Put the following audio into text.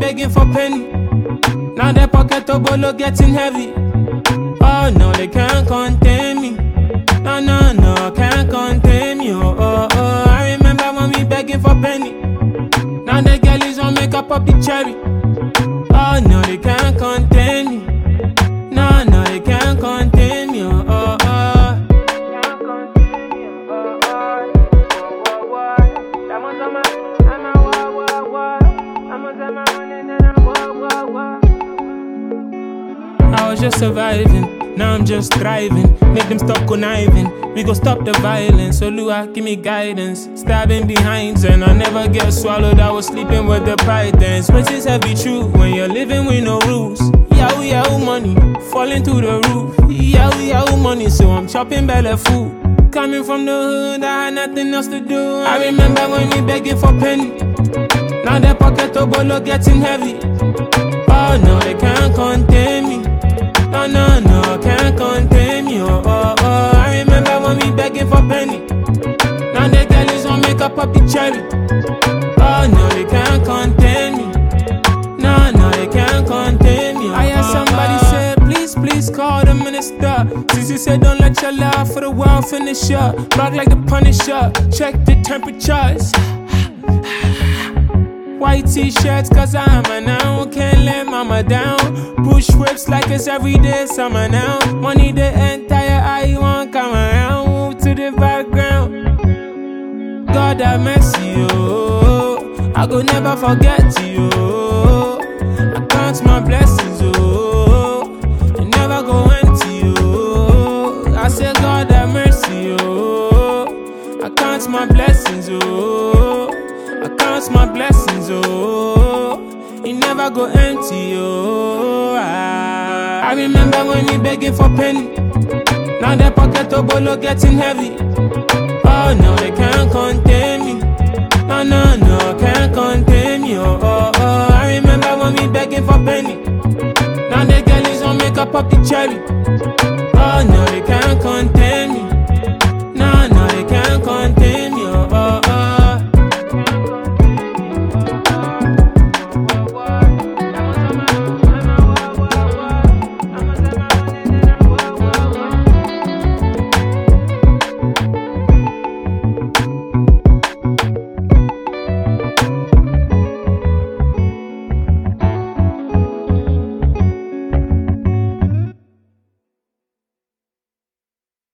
begging for penny. Now the pocket of bolo getting heavy. Oh no, they can't contain me. No, no, no, can't contain me. Oh, oh, oh. I remember when we begging for penny. Now the girlies won't make up of the cherry. Oh no, they can't contain me. No, no, they can't contain me. Oh, oh, oh. I was just surviving, now I'm just thriving. Make them stop conniving, we gon' stop the violence. So Lua, give me guidance. Stabbing behind and I never get swallowed. I was sleeping with the pythons. But it's heavy true when you're living with no rules. Yahoo, yahoo money, falling through the roof. Yahoo, yahoo money, so I'm chopping belly food. Coming from the hood, I had nothing else to do. I remember when we begging for penny. Now the pocket of bolo getting heavy. Oh no, they can't contain me. No, no, no, can't contain me. Oh, oh, oh. I remember when we begging for penny. Now the girlies won't make up of the cherry. Oh no, they can't contain me. No, no, they can't contain me. I heard somebody say, please, please call the minister. Sissy said, don't let your love for the world finish up. Rock like the Punisher, check the temperatures. White t-shirts cause I'm a now. Can't let mama down. Push whips like it's everyday summer now. Money the entire eye won't come around. Move to the background. God have mercy, oh. I go never forget you, oh. I count my blessings, oh. I never go empty, oh. I say God have mercy, oh. I count my blessings, oh. I count my blessings, oh. It never go empty, oh. I remember when we begging for penny. Now the pocket of bolo getting heavy. Oh no, they can't contain me. No, no, no, can't contain me, oh, oh, oh. I remember when we begging for penny. Now the girlies won't make up of the cherry.